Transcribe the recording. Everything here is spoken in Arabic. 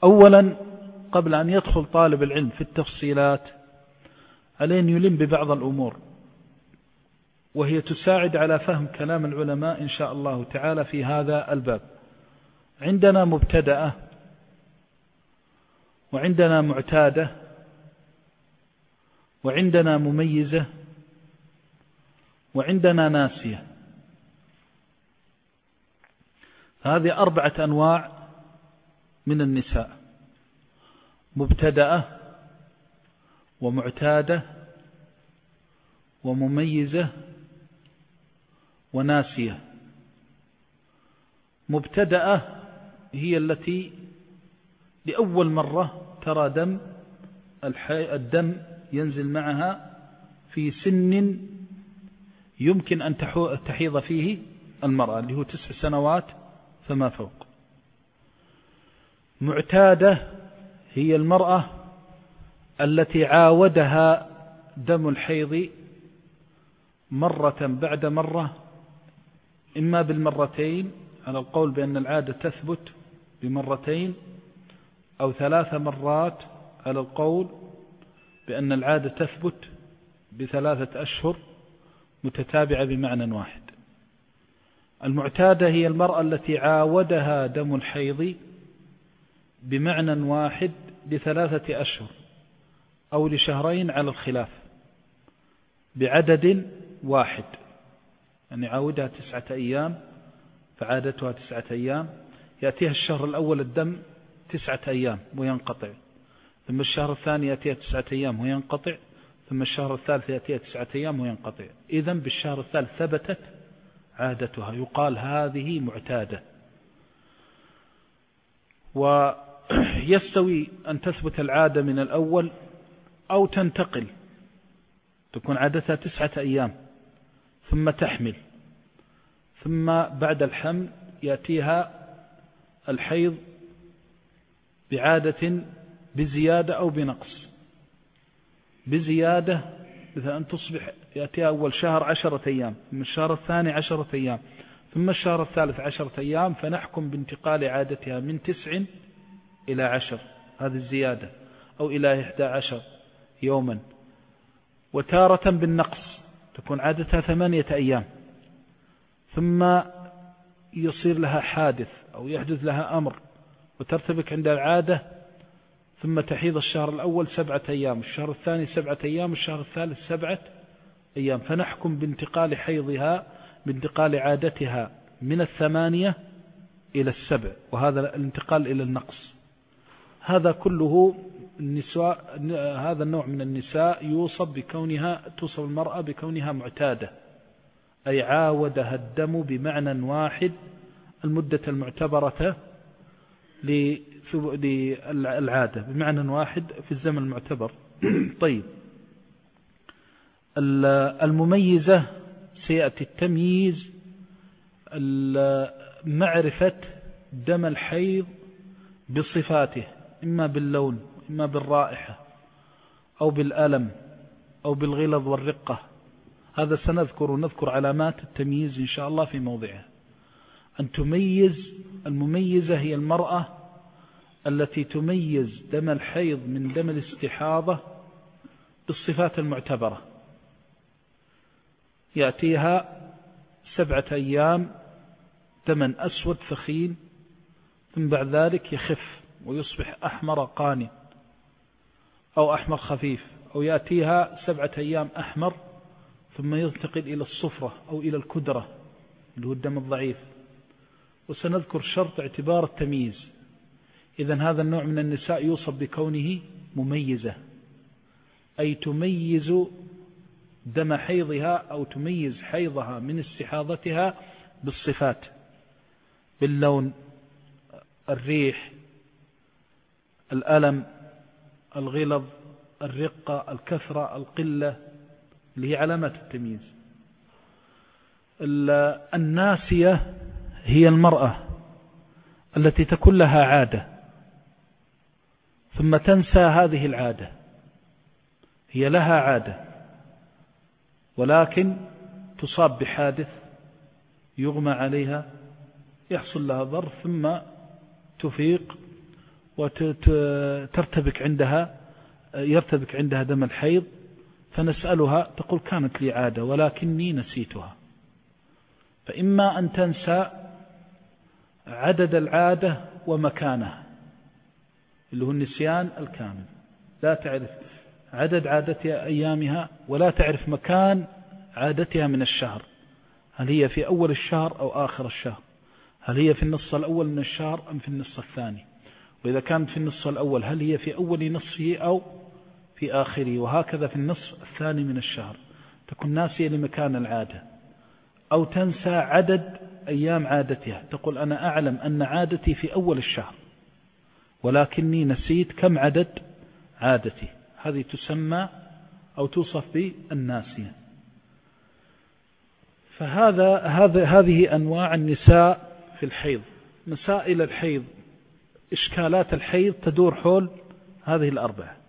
أولا قبل أن يدخل طالب العلم في التفصيلات عليه أن يلم ببعض الأمور، وهي تساعد على فهم كلام العلماء إن شاء الله تعالى في هذا الباب. عندنا مبتدأة، وعندنا معتادة، وعندنا مميزة، وعندنا ناسية. هذه 4 أنواع من النساء: مبتدأة، ومعتادة، ومميزة، وناسية. مبتدأة هي التي لأول مرة ترى الدم ينزل معها في سن يمكن أن تحيض فيه المرأة، اللي هو 9 سنوات فما فوق. معتادة هي المرأة التي عاودها دم الحيض مرة بعد مرة، إما بالمرتين على القول بأن العادة تثبت بمرتين، أو 3 مرات على القول بأن العادة تثبت ب3 أشهر متتابعة بمعنى واحد. المعتادة هي المرأة التي عاودها دم الحيض بمعنى واحد ل3 أشهر أو لشهرين على الخلاف بعدد واحد، يعني عاودها 9 أيام فعادتها 9 أيام، يأتيها الشهر الأول الدم 9 أيام وينقطع، ثم الشهر الثاني يأتيها 9 أيام وينقطع، ثم الشهر الثالث يأتيها 9 أيام وينقطع. إذن بالشهر الثالث ثبتت عادتها، يقال هذه معتادة. ويستوي أن تثبت العادة من الأول أو تنتقل، تكون عادتها 9 أيام ثم تحمل، ثم بعد الحمل يأتيها الحيض بعادة بزيادة أو بنقص. بزيادة مثل أن تصبح يأتيها أول شهر 10 أيام، ثم الشهر الثاني 10 أيام، ثم الشهر الثالث 10 أيام، فنحكم بانتقال عادتها من 9 إلى 10، هذه الزيادة، أو إلى 11 يوما. وتارة بالنقص تكون عادتها 8 أيام، ثم يصير لها حادث أو يحدث لها أمر وترتبك عند العادة، ثم تحيض الشهر الأول 7 أيام، الشهر الثاني 7 أيام، الشهر الثالث 7 أيام، فنحكم بانتقال حيضها بانتقال عادتها من 8 إلى 7، وهذا الانتقال إلى النقص. هذا كله هذا النوع من النساء توصف المرأة بكونها معتادة، أي عاودها الدم بمعنى واحد المدة المعتبرة للعادة، بمعنى واحد في الزمن المعتبر. طيب، المميزة سيأتي التمييز، معرفة دم الحيض بصفاته، إما باللون، إما بالرائحة، أو بالألم، أو بالغلظ والرقة. هذا نذكر علامات التمييز إن شاء الله في موضعها. أن تميز، المميزة هي المرأة التي تميز دم الحيض من دم الاستحاضة بالصفات المعتبرة. يأتيها 7 أيام دما أسود ثخين، ثم بعد ذلك يخف ويصبح أحمر قاني أو أحمر خفيف، أو يأتيها 7 أيام أحمر ثم ينتقل إلى الصفرة أو إلى الكدرة اللي هو الدم الضعيف. وسنذكر شرط اعتبار التمييز. إذن هذا النوع من النساء يوصف بكونه مميزة، أي تميز دم حيضها أو تميز حيضها من استحاضتها بالصفات، باللون، الريح، الألم، الغلظ، الرقة، الكثرة، القلة، اللي هي علامات التمييز. الناسية هي المرأة التي تكون لها عادة ثم تنسى هذه العادة. هي لها عادة ولكن تصاب بحادث، يغمى عليها، يحصل لها ضرر، ثم تفيق وترتبك عندها يرتبك عندها دم الحيض، فنسألها تقول كانت لي عادة ولكني نسيتها. فإما أن تنسى عدد العادة ومكانها اللي هو النسيان الكامل، لا تعرف عدد عادتها أيامها ولا تعرف مكان عادتها من الشهر، هل هي في أول الشهر أو آخر الشهر، هل هي في النصف الأول من الشهر أم في النصف الثاني، وإذا كانت في النصف الأول هل هي في أول نصفه أو في آخره، وهكذا في النصف الثاني من الشهر تكون ناسية لمكان العادة. أو تنسى عدد أيام عادتها، تقول أنا أعلم أن عادتي في أول الشهر ولكني نسيت كم عدد عادتي، هذه تسمى أو توصف بالناسية. هذه أنواع النساء في الحيض. مسائل الحيض، إشكالات الحيض تدور حول هذه الأربعة.